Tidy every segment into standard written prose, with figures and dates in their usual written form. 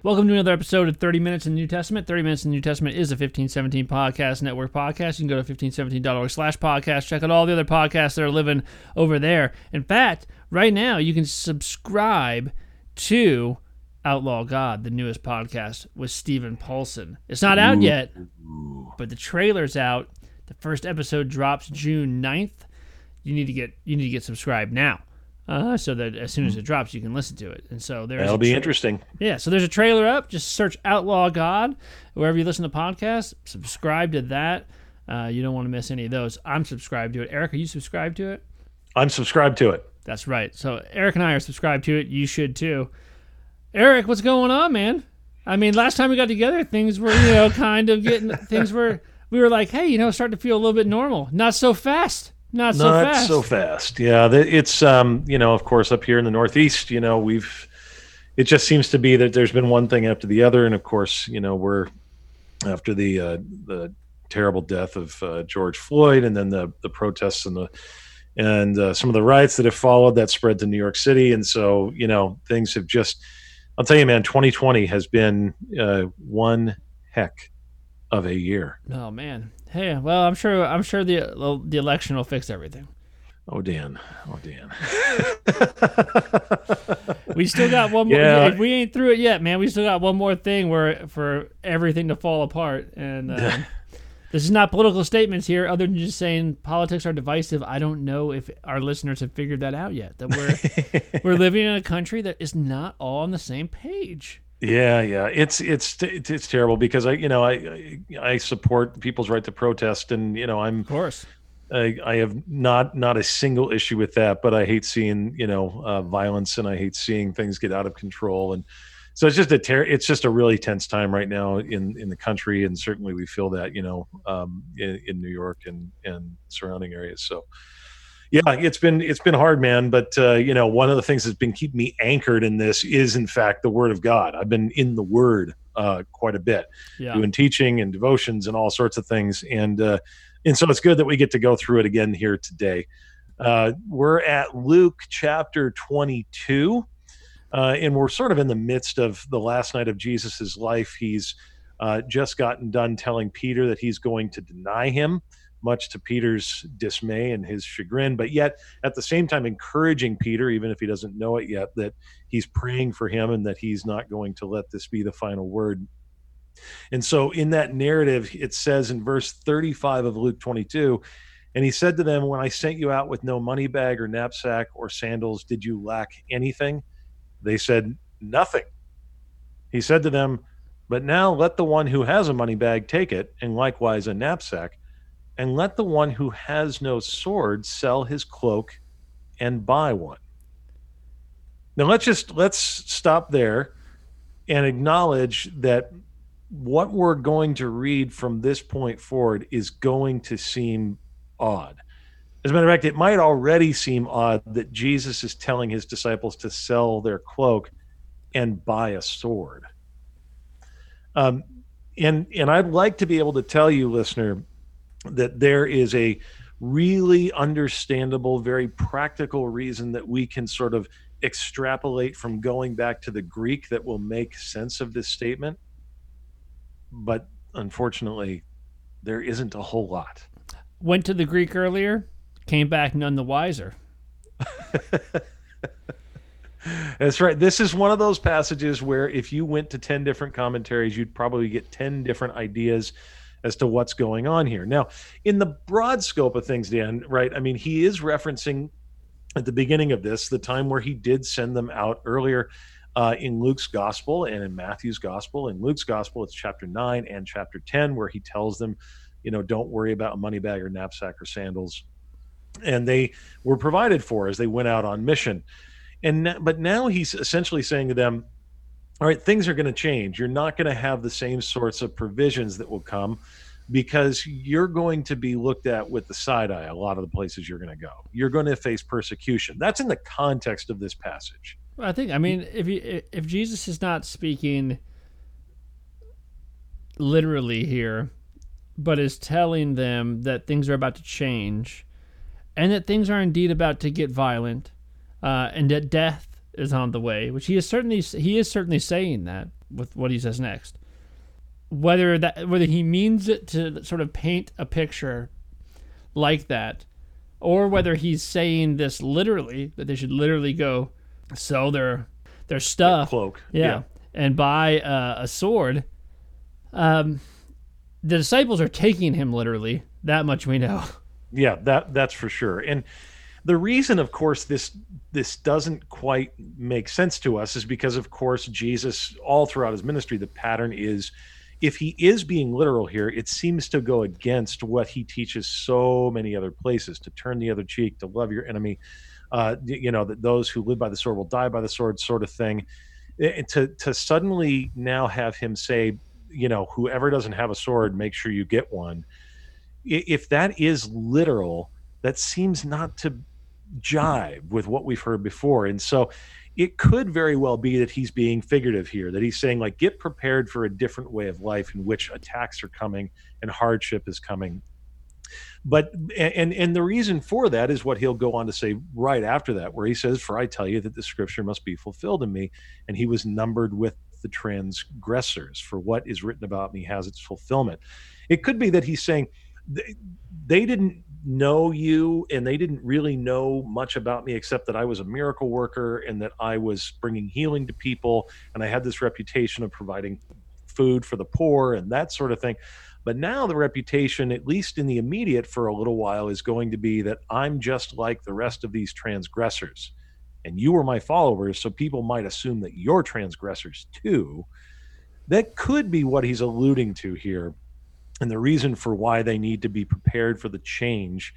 Welcome to another episode of 30 Minutes in the New Testament. 30 Minutes in the New Testament is a 1517 Podcast Network podcast. You can go to 1517.org/podcast. Check out all the other podcasts that are living over there. In fact, right now, you can subscribe to Outlaw God, the newest podcast with Stephen Paulson. It's not out yet, but the trailer's out. The first episode drops June 9th. You need to get subscribed now. So that as soon as it drops, you can listen to it. And so that'll be interesting. Yeah, so there's a trailer up. Just search Outlaw God wherever you listen to podcasts. Subscribe to that. You don't want to miss any of those. I'm subscribed to it. Eric, are you subscribed to it? I'm subscribed to it. That's right. So Eric and I are subscribed to it. You should too. Eric, what's going on, man? I mean, last time we got together, things were, kind of getting, we were like, hey, starting to feel a little bit normal. Not so fast. Not so fast. Yeah, it's of course up here in the Northeast, it just seems to be that there's been one thing after the other, and of course, we're after the terrible death of George Floyd, and then the protests and some of the riots that have followed that spread to New York City, and so things have just. I'll tell you, man, 2020 has been one heck of a year. Oh man. Hey, well, I'm sure the election will fix everything. Oh, Dan. We still got one more. Yeah. We ain't through it yet, man. We still got one more thing for everything to fall apart. And this is not political statements here, other than just saying politics are divisive. I don't know if our listeners have figured that out yet. That we're living in a country that is not all on the same page. Yeah, it's terrible because I support people's right to protest, and I'm of course I have not a single issue with that, but I hate seeing violence, and I hate seeing things get out of control, and so it's just a really tense time right now in the country, and certainly we feel that in New York and surrounding areas. So. Yeah, it's been hard, man. But one of the things that's been keeping me anchored in this is, in fact, the Word of God. I've been in the Word quite a bit, doing teaching and devotions and all sorts of things, and so it's good that we get to go through it again here today. We're at Luke chapter 22, and we're sort of in the midst of the last night of Jesus's life. He's just gotten done telling Peter that he's going to deny him, much to Peter's dismay and his chagrin, but yet at the same time encouraging Peter, even if he doesn't know it yet, that he's praying for him and that he's not going to let this be the final word. And so in that narrative, it says in verse 35 of Luke 22, and he said to them, when I sent you out with no money bag or knapsack or sandals, did you lack anything? They said, nothing. He said to them, but now let the one who has a money bag take it, and likewise a knapsack, and let the one who has no sword sell his cloak and buy one. Now let's stop there and acknowledge that what we're going to read from this point forward is going to seem odd. As a matter of fact, it might already seem odd that Jesus is telling his disciples to sell their cloak and buy a sword. And I'd like to be able to tell you, listener, that there is a really understandable, very practical reason that we can sort of extrapolate from going back to the Greek that will make sense of this statement. But unfortunately, there isn't a whole lot. Went to the Greek earlier, came back none the wiser. That's right. This is one of those passages where if you went to 10 different commentaries, you'd probably get 10 different ideas as to what's going on here. Now, in the broad scope of things, Dan, right? I mean, he is referencing at the beginning of this, the time where he did send them out earlier in Luke's gospel and in Matthew's gospel. In Luke's gospel, it's chapter 9 and chapter 10, where he tells them, don't worry about a money bag or knapsack or sandals. And they were provided for as they went out on mission. But now he's essentially saying to them, all right, things are going to change. You're not going to have the same sorts of provisions that will come because you're going to be looked at with the side eye a lot of the places you're going to go. You're going to face persecution. That's in the context of this passage. I mean, if Jesus is not speaking literally here, but is telling them that things are about to change and that things are indeed about to get violent, and that death is on the way, which he is certainly saying that. with what he says next. Whether he means it to sort of paint a picture like that, or whether he's saying this literally, that they should literally go sell their stuff, cloak, and buy a sword. The disciples are taking him literally. That much we know. Yeah, that's for sure. And the reason, of course, this doesn't quite make sense to us is because, of course, Jesus, all throughout his ministry, the pattern is, if he is being literal here, it seems to go against what he teaches so many other places: to turn the other cheek, to love your enemy, that those who live by the sword will die by the sword, sort of thing. And to suddenly now have him say, whoever doesn't have a sword, make sure you get one. If that is literal, that seems not to jive with what we've heard before. And so it could very well be that he's being figurative here, that he's saying, like, get prepared for a different way of life in which attacks are coming and hardship is coming. But and the reason for that is what he'll go on to say right after that, where he says, "For I tell you that the scripture must be fulfilled in me, and he was numbered with the transgressors. For what is written about me has its fulfillment." It could be that he's saying they didn't know you, and they didn't really know much about me except that I was a miracle worker and that I was bringing healing to people, and I had this reputation of providing food for the poor and that sort of thing. But now the reputation, at least in the immediate for a little while, is going to be that I'm just like the rest of these transgressors, and you are my followers, so people might assume that you're transgressors too. That could be what he's alluding to here, and the reason for why they need to be prepared for the change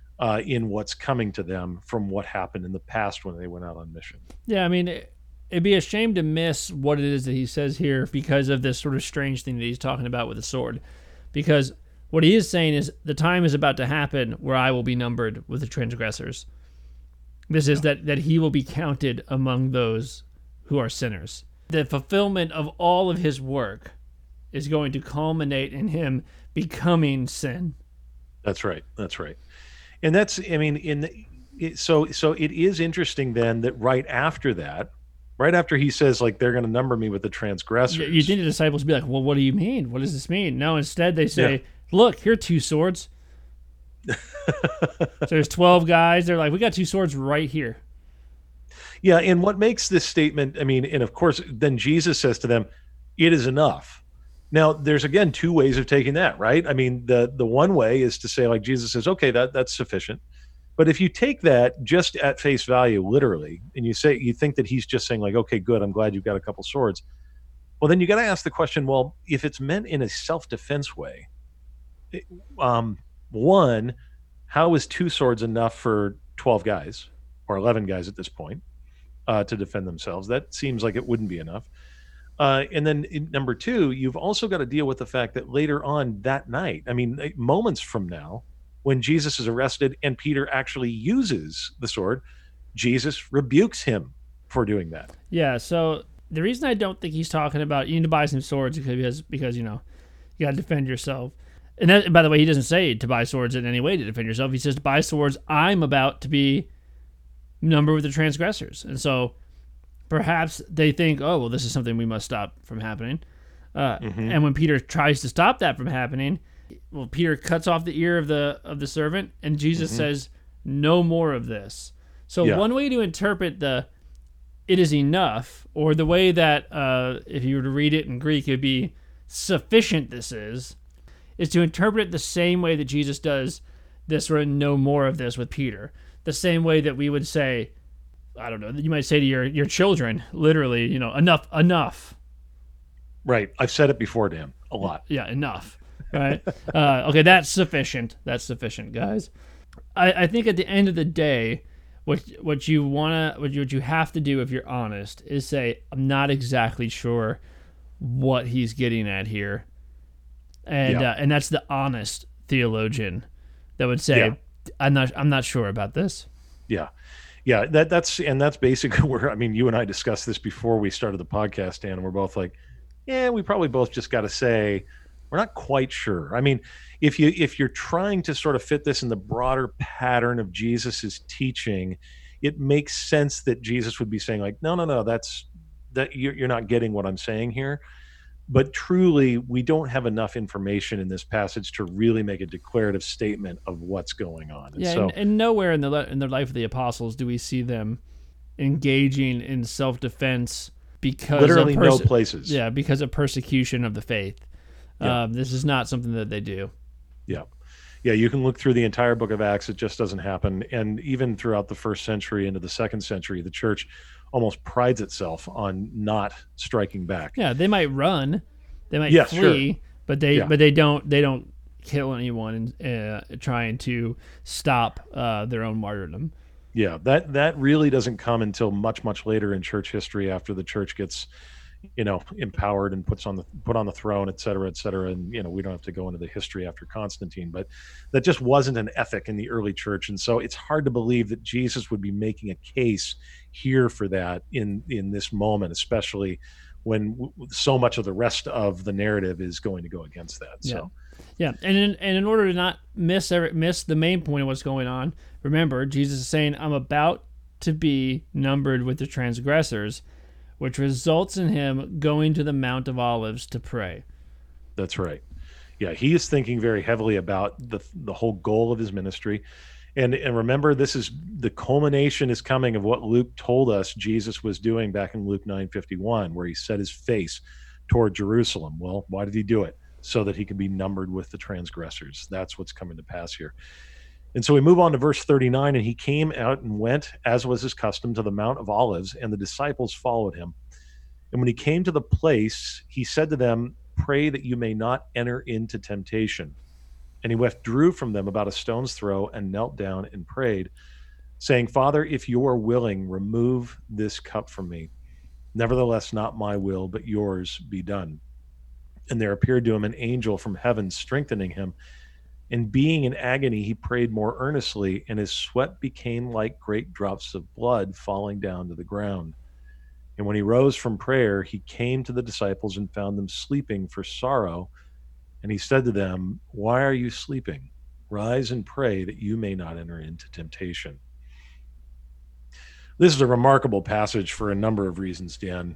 in what's coming to them from what happened in the past when they went out on mission. Yeah, I mean, it'd be a shame to miss what it is that he says here because of this sort of strange thing that he's talking about with the sword. Because what he is saying is the time is about to happen where I will be numbered with the transgressors. This is that he will be counted among those who are sinners. The fulfillment of all of his work is going to culminate in him becoming sin. That's right. And that's, I mean, so it is interesting then that right after he says, like, they're going to number me with the transgressors. You think the disciples would be like, well, what do you mean? What does this mean? No, instead they say, look, here are 2 swords. So there's 12 guys. They're like, we got 2 swords right here. Yeah, and what makes this statement, I mean, and of course, then Jesus says to them, it is enough. Now, there's, again, 2 ways of taking that, right? I mean, the one way is to say, like, Jesus says, okay, that's sufficient. But if you take that just at face value, literally, and you think that he's just saying, like, okay, good, I'm glad you've got a couple swords. Well, then you got to ask the question, well, if it's meant in a self-defense way, one, how is 2 swords enough for 12 guys or 11 guys at this point to defend themselves? That seems like it wouldn't be enough. And then number 2, you've also got to deal with the fact that later on that night, I mean, moments from now, when Jesus is arrested and Peter actually uses the sword, Jesus rebukes him for doing that. Yeah, so the reason I don't think he's talking about you need to buy some swords because you got to defend yourself. And that, by the way, he doesn't say to buy swords in any way to defend yourself. He says to buy swords, I'm about to be numbered with the transgressors. And so perhaps they think, oh, well, this is something we must stop from happening. And when Peter tries to stop that from happening, well, Peter cuts off the ear of the servant, and Jesus says, no more of this. So one way to interpret it is enough, or the way that if you were to read it in Greek, it would be sufficient this is to interpret it the same way that Jesus does this sort of no more of this with Peter. The same way that we would say, I don't know, you might say to your children, literally, enough. Right. I've said it before, Dan, a lot. Yeah, enough. Right. Okay, that's sufficient. That's sufficient, guys. I think at the end of the day, what you have to do if you're honest is say, I'm not exactly sure what he's getting at here, and that's the honest theologian that would say, I'm not sure about this. Yeah, that's basically where, I mean, you and I discussed this before we started the podcast, Dan, and we're both like, yeah, we probably both just got to say we're not quite sure. I mean, if you're trying to sort of fit this in the broader pattern of Jesus's teaching, it makes sense that Jesus would be saying, like, no, that you're not getting what I'm saying here. But truly, we don't have enough information in this passage to really make a declarative statement of what's going on. And Yeah, so, and nowhere in the life of the apostles do we see them engaging in self-defense because literally of no places. Yeah, because of persecution of the faith. Yeah. This is not something that they do. Yeah. Yeah, you can look through the entire book of Acts. It just doesn't happen. And even throughout the first century into the second century, the church almost prides itself on not striking back. Yeah, they might run, they might flee, sure. but they don't kill anyone trying to stop their own martyrdom. Yeah, that really doesn't come until much, much later in church history, after the church gets, empowered and put on the throne, et cetera, et cetera. And, we don't have to go into the history after Constantine, but that just wasn't an ethic in the early church. And so it's hard to believe that Jesus would be making a case here for that in this moment, especially when so much of the rest of the narrative is going to go against that. So. Yeah, and in order to not miss the main point of what's going on, remember, Jesus is saying, I'm about to be numbered with the transgressors, which results in him going to the Mount of Olives to pray. That's right. Yeah, he is thinking very heavily about the whole goal of his ministry. And remember, this is the culmination is coming of what Luke told us Jesus was doing back in Luke 9:51, where he set his face toward Jerusalem. Well, why did he do it? So that he could be numbered with the transgressors. That's what's coming to pass here. And so we move on to verse 39, and he came out and went, as was his custom, to the Mount of Olives, and the disciples followed him. And when he came to the place, he said to them, pray that you may not enter into temptation. And he withdrew from them about a stone's throw and knelt down and prayed, saying, Father, if you are willing, remove this cup from me. Nevertheless, not my will, but yours be done. And there appeared to him an angel from heaven, strengthening him. And being in agony, he prayed more earnestly, and his sweat became like great drops of blood falling down to the ground. And when he rose from prayer, he came to the disciples and found them sleeping for sorrow. And he said to them, why are you sleeping? Rise and pray that you may not enter into temptation. This is a remarkable passage for a number of reasons, Dan.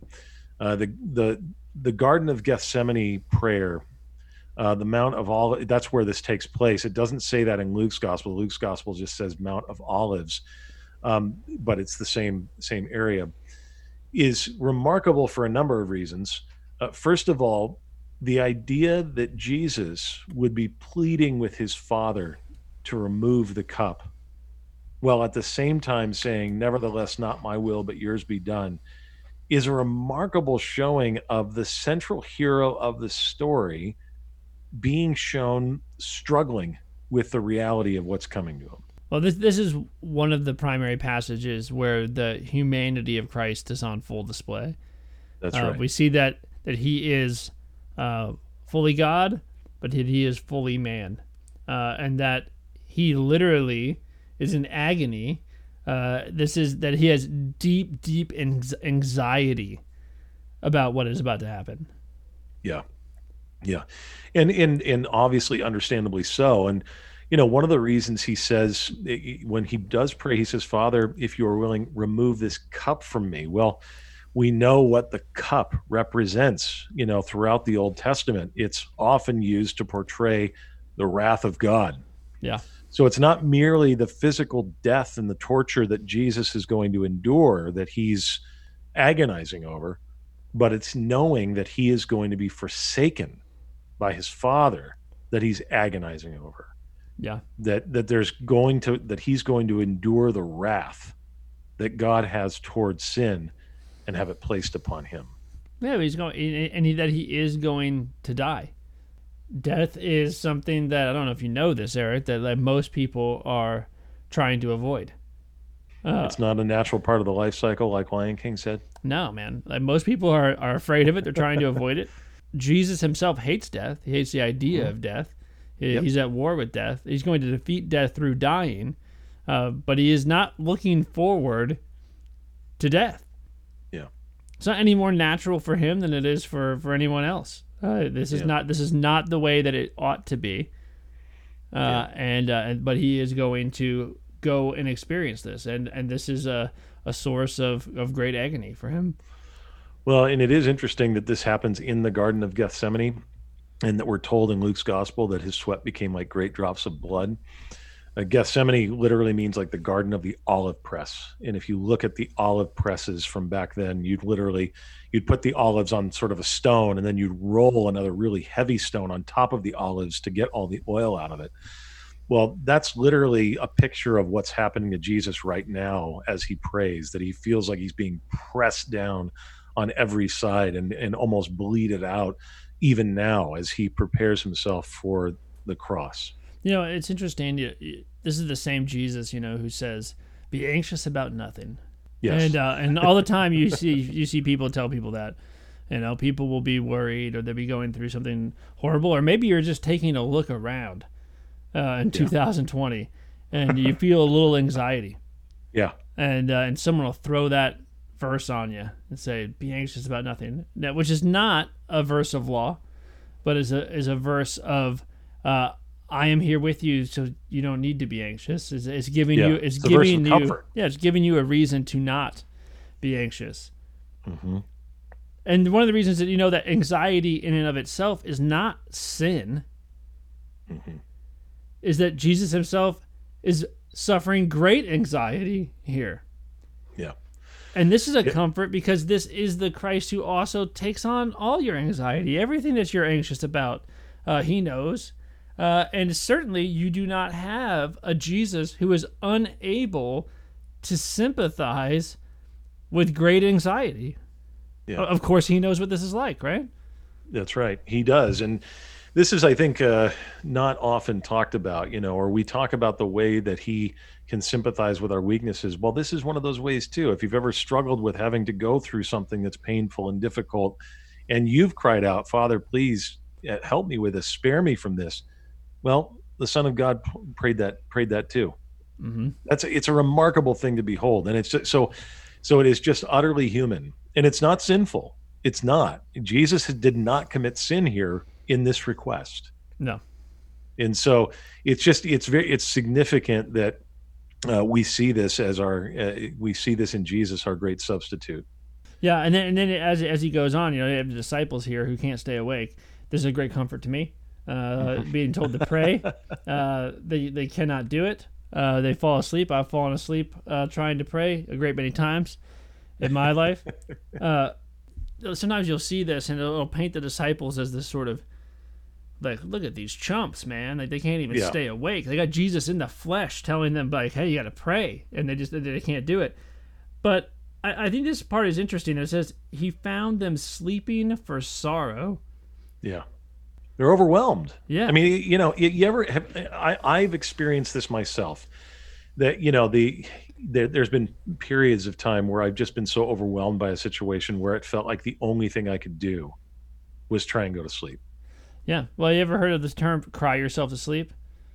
The Garden of Gethsemane prayer, the Mount of Olives, that's where this takes place. It doesn't say that in Luke's gospel. Luke's gospel just says Mount of Olives, but it's the same area, is remarkable for a number of reasons. First of all, the idea that Jesus would be pleading with his Father to remove the cup, while at the same time saying, nevertheless, not my will, but yours be done, is a remarkable showing of the central hero of the story being shown struggling with the reality of what's coming to him. Well, this is one of the primary passages where the humanity of Christ is on full display. That's right. We see that he is fully God, but that he is fully man, and that he literally is in agony. This is that he has deep anxiety about what is about to happen. Yeah, and obviously, understandably so. And one of the reasons he says when he does pray, he says, "Father, if you are willing, remove this cup from me." Well, we know what the cup represents. Throughout the Old Testament, it's often used to portray the wrath of God. Yeah. So it's not merely the physical death and the torture that Jesus is going to endure that he's agonizing over, but it's knowing that he is going to be forsaken by his Father that he's agonizing over. Yeah. That he's going to endure the wrath that God has towards sin and have it placed upon him. Yeah, that he is going to die. Death is something that, I don't know if you know this, Eric, that most people are trying to avoid. It's not a natural part of the life cycle, like Lion King said. No, man. Most people are afraid of it. They're trying to avoid it. Jesus himself hates death. He hates the idea of death. He's at war with death. He's going to defeat death through dying, but he is not looking forward to death. Yeah. It's not any more natural for him than it is for anyone else. This is not the way that it ought to be. But he is going to go and experience this, and this is a source of great agony for him. Well, and it is interesting that this happens in the Garden of Gethsemane, and that we're told in Luke's gospel that his sweat became like great drops of blood. Gethsemane literally means like the garden of the olive press. And if you look at the olive presses from back then, you'd put the olives on sort of a stone, and then you'd roll another really heavy stone on top of the olives to get all the oil out of it. Well, that's literally a picture of what's happening to Jesus right now as he prays, that he feels like he's being pressed down on every side and almost bleeded out even now as he prepares himself for the cross. It's interesting. This is the same Jesus, who says, "Be anxious about nothing." Yes. And all the time you see people tell people that, people will be worried or they'll be going through something horrible, or maybe you're just taking a look around in 2020 and you feel a little anxiety. Yeah. And someone will throw that verse on you and say, "Be anxious about nothing," which is not a verse of law, but is a verse of I am here with you, so you don't need to be anxious. It's giving you, it's giving you, comfort. It's giving you a reason to not be anxious. Mm-hmm. And one of the reasons that that anxiety in and of itself is not sin, mm-hmm. is that Jesus himself is suffering great anxiety here. Yeah. And this is a comfort because this is the Christ who also takes on all your anxiety, everything that you're anxious about. He knows. And certainly you do not have a Jesus who is unable to sympathize with great anxiety. Yeah. Of course, he knows what this is like, right? That's right. He does. And this is, I think, not often talked about, or we talk about the way that he can sympathize with our weaknesses. Well, this is one of those ways too. If you've ever struggled with having to go through something that's painful and difficult, and you've cried out, "Father, please help me with this, spare me from this." Well, the Son of God prayed that too. Mm-hmm. It's a remarkable thing to behold, and it's just, so it is just utterly human, and it's not sinful. It's not. Jesus did not commit sin here in this request. No, and so it's significant that we see this as we see this in Jesus, our great substitute. Yeah, and then as he goes on, you have the disciples here who can't stay awake. This is a great comfort to me. Being told to pray, they cannot do it. They fall asleep. I've fallen asleep trying to pray a great many times in my life. Sometimes you'll see this and it'll paint the disciples as this sort of like, look at these chumps, man. Like, they can't even stay awake. They got Jesus in the flesh telling them like, hey, you got to pray, and they can't do it. But I think this part is interesting. It says he found them sleeping for sorrow. Yeah. They're overwhelmed. Yeah. I mean, you ever have, I've experienced this myself, that, there's been periods of time where I've just been so overwhelmed by a situation where it felt like the only thing I could do was try and go to sleep. Yeah. Well, you ever heard of this term, cry yourself to sleep?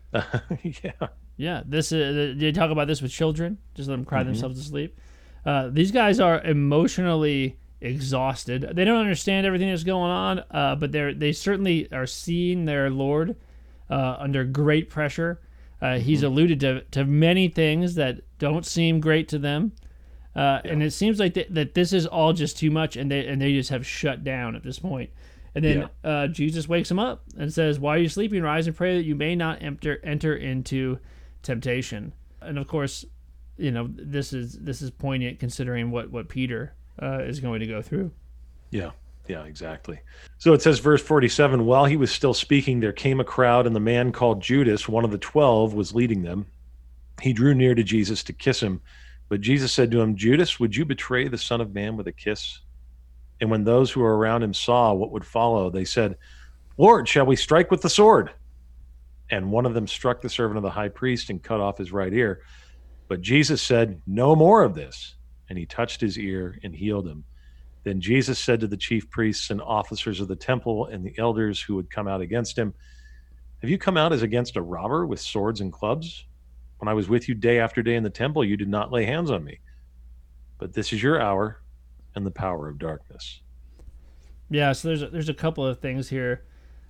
Yeah. Yeah. This they talk about this with children, just let them cry themselves to sleep. These guys are emotionally exhausted. They don't understand everything that's going on, but they certainly are seeing their Lord under great pressure. He's alluded to many things that don't seem great to them, and it seems like that this is all just too much, and they just have shut down at this point. And then Jesus wakes them up and says, "Why are you sleeping? Rise and pray that you may not enter into temptation." And of course, this is poignant considering what Peter is going to go through. Yeah, exactly. So it says, verse 47, while he was still speaking, there came a crowd, and the man called Judas, one of the 12, was leading them. He drew near to Jesus to kiss him, but Jesus said to him, "Judas, would you betray the Son of Man with a kiss?" And when those who were around him saw what would follow, they said, "Lord, shall we strike with the sword?" And one of them struck the servant of the high priest and cut off his right ear. But Jesus said, "No more of this." And he touched his ear and healed him. Then Jesus said to the chief priests and officers of the temple and the elders who had come out against him, "Have you come out as against a robber with swords and clubs? When I was with you day after day in the temple, you did not lay hands on me. But this is your hour and the power of darkness." Yeah, so there's a couple of things here.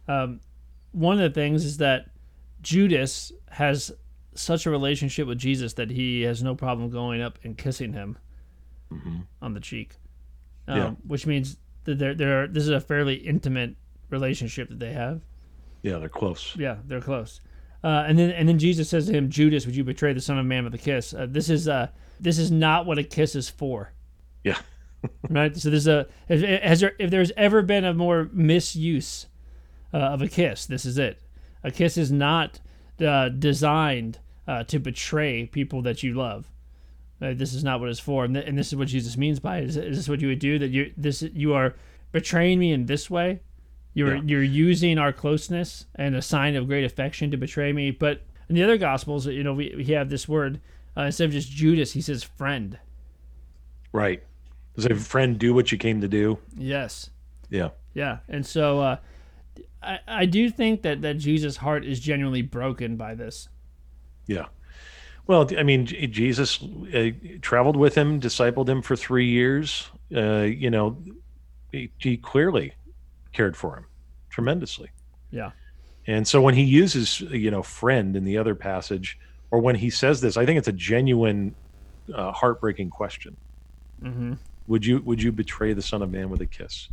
One of the things is that Judas has such a relationship with Jesus that he has no problem going up and kissing him on the cheek. which means that this is a fairly intimate relationship that they have. Yeah, they're close. Yeah, they're close. And then Jesus says to him, Judas, would you betray the Son of Man with a kiss? This is not what a kiss is for. Yeah. Right. So if there's ever been a more misuse of a kiss, this is it. A kiss is not designed to betray people that you love. This is not what it's for, and this is what Jesus means by it. Is this what you would do? That you are betraying me in this way? You're using our closeness and a sign of great affection to betray me. But in the other Gospels, we have this word instead of just Judas, he says friend. Right. Does a friend do what you came to do? Yes. Yeah. Yeah, and so I do think that Jesus' heart is genuinely broken by this. Yeah. Well, I mean, Jesus traveled with him, discipled him for 3 years. He clearly cared for him tremendously. Yeah. And so when he uses, friend in the other passage, or when he says this, I think it's a genuine, heartbreaking question. Mm-hmm. Would you betray the Son of Man with a kiss?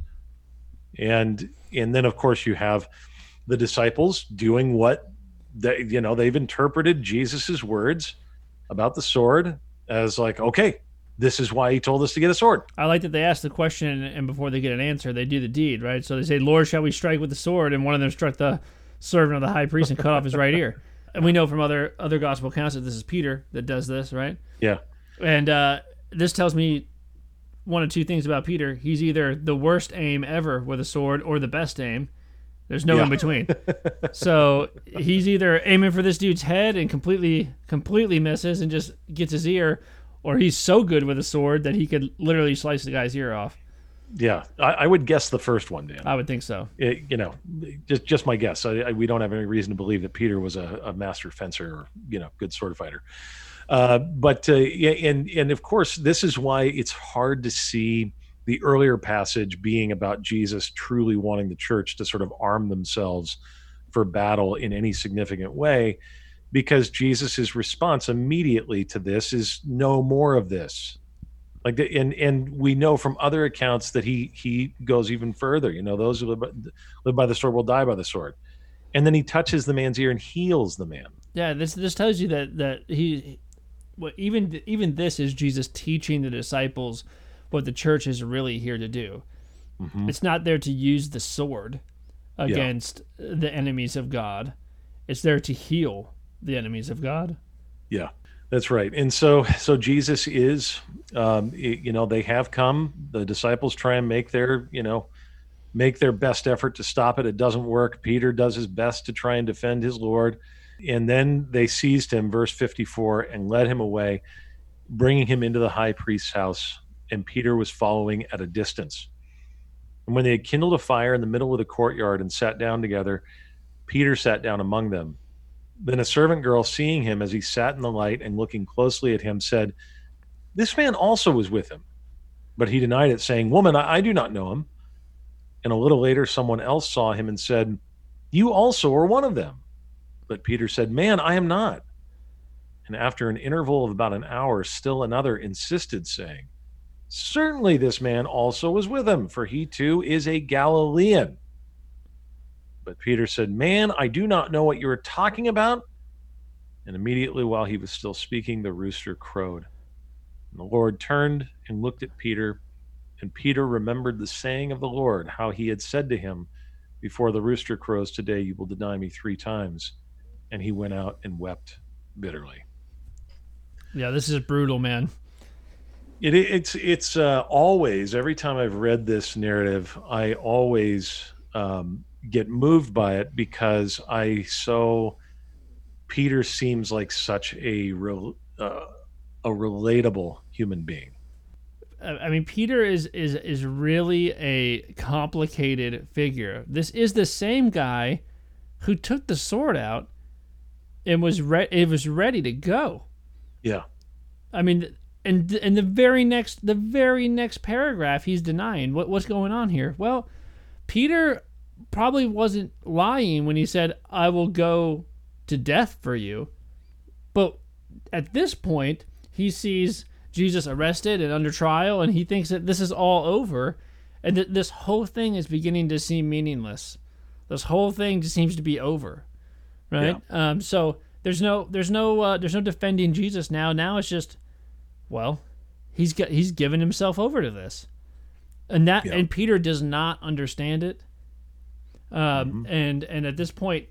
And then of course you have the disciples doing what they've interpreted Jesus's words about the sword as like, okay, this is why he told us to get a sword. I like that they ask the question, and before they get an answer, they do the deed, right? So they say, Lord, shall we strike with the sword? And one of them struck the servant of the high priest and cut off his right ear. And we know from other gospel accounts that this is Peter that does this, right? Yeah. And this tells me one of two things about Peter. He's either the worst aim ever with a sword or the best aim. There's no in between. So he's either aiming for this dude's head and completely misses and just gets his ear, or he's so good with a sword that he could literally slice the guy's ear off. Yeah, I would guess the first one, Dan. I would think so. Just my guess. We don't have any reason to believe that Peter was a master fencer or good sword fighter. But of course, this is why it's hard to see the earlier passage being about Jesus truly wanting the church to sort of arm themselves for battle in any significant way, because Jesus's response immediately to this is no more of this. And we know from other accounts that he goes even further. Those who live by the sword will die by the sword. And then he touches the man's ear and heals the man. Yeah, this tells you that he, even this is Jesus teaching the disciples what the church is really here to do. Mm-hmm. It's not there to use the sword against the enemies of God. It's there to heal the enemies of God. Yeah, that's right. And so Jesus is, they have come. The disciples try and make their best effort to stop it. It doesn't work. Peter does his best to try and defend his Lord. And then they seized him, verse 54, and led him away, bringing him into the high priest's house. And Peter was following at a distance. And when they had kindled a fire in the middle of the courtyard and sat down together, Peter sat down among them. Then a servant girl, seeing him as he sat in the light and looking closely at him, said, "This man also was with him." But he denied it, saying, "Woman, I do not know him." And a little later, someone else saw him and said, "You also are one of them." But Peter said, "Man, I am not." And after an interval of about an hour, still another insisted, saying, "Certainly this man also was with him, for he too is a Galilean." But Peter said, "Man, I do not know what you are talking about." And immediately while he was still speaking, the rooster crowed. And the Lord turned and looked at Peter, and Peter remembered the saying of the Lord, how he had said to him, "Before the rooster crows today, you will deny me 3 times." And he went out and wept bitterly. Yeah, this is brutal, man. It's always, every time I've read this narrative, I always get moved by it, because Peter seems like such a relatable human being. I mean, Peter is really a complicated figure. This is the same guy who took the sword out and was ready to go. Yeah. I mean, and the very next paragraph, he's denying what's going on here. Well, Peter probably wasn't lying when he said, "I will go to death for you." But at this point, he sees Jesus arrested and under trial, and he thinks that this is all over, and that this whole thing is beginning to seem meaningless. This whole thing just seems to be over, right? Yeah. So there's no defending Jesus now. Now it's just, well, he's given himself over to this, and Peter does not understand it. And at this point,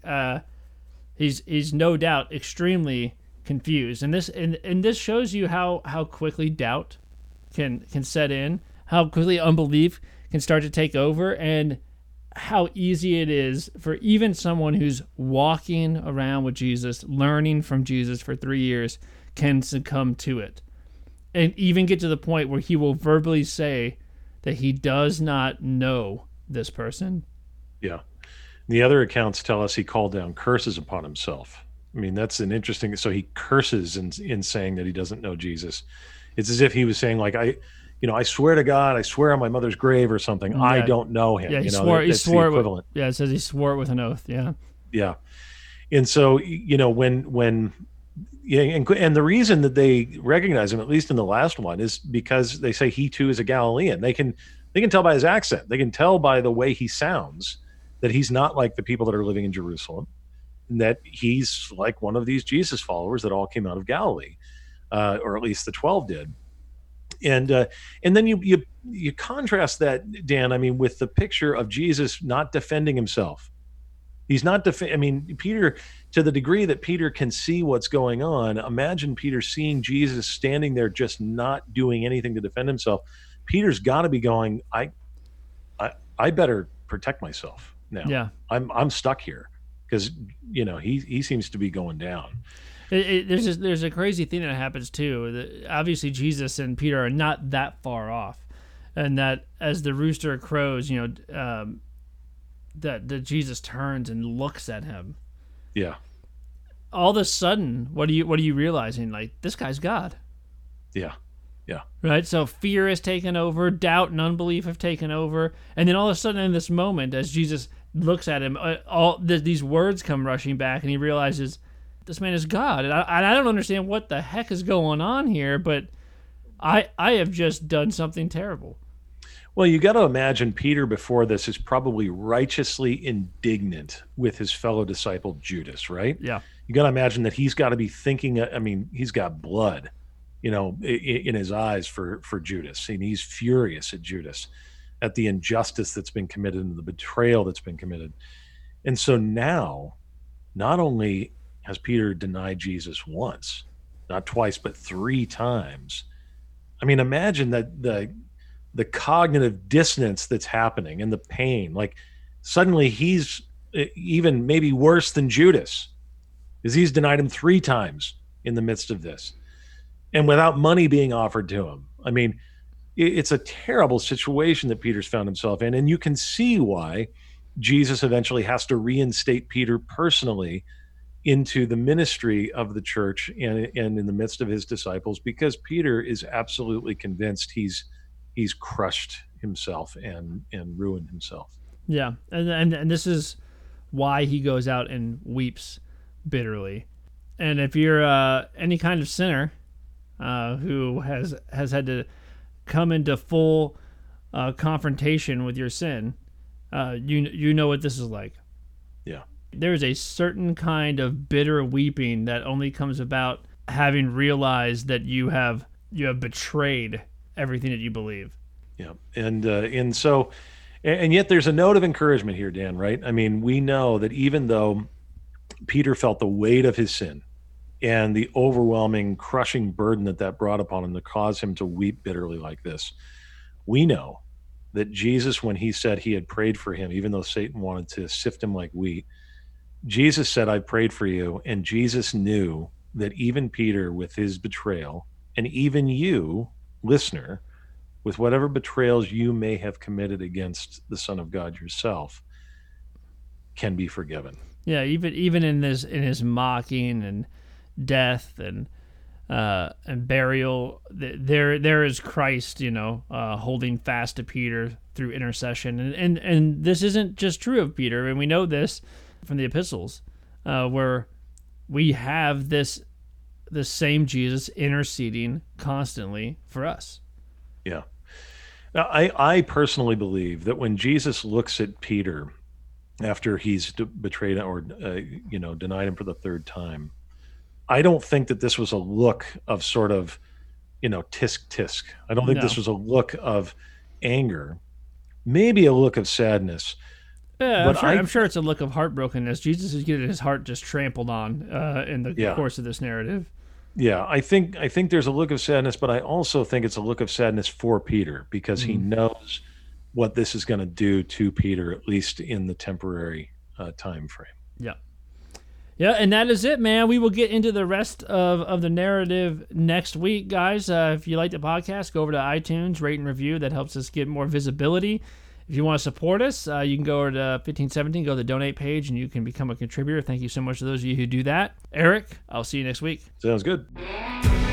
he's no doubt extremely confused, and this shows you how quickly doubt can set in, how quickly unbelief can start to take over, and how easy it is for even someone who's walking around with Jesus, learning from Jesus for 3 years, can succumb to it, and even get to the point where he will verbally say that he does not know this person. Yeah. The other accounts tell us he called down curses upon himself. I mean, that's an interesting. So he curses in saying that he doesn't know Jesus. It's as if he was saying, like, I swear to God, I swear on my mother's grave or something, yeah. I don't know him. Yeah, he swore. He swore equivalent. It says he swore it with an oath. Yeah. Yeah, and so when and the reason that they recognize him, at least in the last one, is because they say he too is a Galilean. They can tell by his accent. They can tell by the way he sounds that he's not like the people that are living in Jerusalem, and that he's like one of these Jesus followers that all came out of Galilee, or at least the 12 did. And then you contrast that, Dan, I mean, with the picture of Jesus not defending himself. He's not Peter, to the degree that Peter can see what's going on, imagine Peter seeing Jesus standing there just not doing anything to defend himself. Peter's got to be going, I better protect myself now. Yeah. I'm stuck here, because he seems to be going down. There's a crazy thing that happens too. Obviously, Jesus and Peter are not that far off, and that as the rooster crows, that Jesus turns and looks at him. Yeah. All of a sudden, what are you realizing? Like, this guy's God. Yeah. Yeah. Right. So fear has taken over, doubt and unbelief have taken over, and then all of a sudden, in this moment, as Jesus looks at him, these words come rushing back, and he realizes, this man is God, and I don't understand what the heck is going on here, but I have just done something terrible. Well, you got to imagine Peter before this is probably righteously indignant with his fellow disciple Judas, right? Yeah. You got to imagine that he's got to be thinking, I mean, he's got blood, in his eyes for Judas, and he's furious at Judas, at the injustice that's been committed and the betrayal that's been committed. And so now, not only has Peter denied Jesus once, not twice, but 3 times. I mean, imagine that the cognitive dissonance that's happening and the pain. Like, suddenly he's even maybe worse than Judas, because he's denied him 3 times in the midst of this, and without money being offered to him. I mean, it's a terrible situation that Peter's found himself in, and you can see why Jesus eventually has to reinstate Peter personally into the ministry of the church and in the midst of his disciples, because Peter is absolutely convinced he's crushed himself and ruined himself. Yeah, and this is why he goes out and weeps bitterly. And if you're any kind of sinner who has had to come into full confrontation with your sin, you know what this is like. Yeah. There's a certain kind of bitter weeping that only comes about having realized that you have betrayed everything that you believe. Yeah, and yet there's a note of encouragement here, Dan. Right? I mean, we know that even though Peter felt the weight of his sin and the overwhelming, crushing burden that brought upon him to cause him to weep bitterly like this, we know that Jesus, when he said he had prayed for him, even though Satan wanted to sift him like wheat, Jesus said, I prayed for you. And Jesus knew that even Peter, with his betrayal, and even you, listener, with whatever betrayals you may have committed against the Son of God yourself, can be forgiven. Yeah, even in his mocking and death and burial, there is Christ, holding fast to Peter through intercession. And this isn't just true of Peter, and we know this from the epistles, where we have this the same Jesus interceding constantly for us. Yeah. Now, I personally believe that when Jesus looks at Peter after he's betrayed or denied him for the third time, I don't think that this was a look of sort of, tisk tisk. I don't think this was a look of anger, maybe a look of sadness. Yeah, I'm sure it's a look of heartbrokenness. Jesus is getting his heart just trampled on in the course of this narrative. Yeah, I think there's a look of sadness, but I also think it's a look of sadness for Peter because he knows what this is going to do to Peter, at least in the temporary time frame. Yeah. Yeah, and that is it, man. We will get into the rest of the narrative next week, guys. If you like the podcast, go over to iTunes, rate and review. That helps us get more visibility. If you want to support us, you can go over to 1517, go to the donate page, and you can become a contributor. Thank you so much to those of you who do that. Eric, I'll see you next week. Sounds good.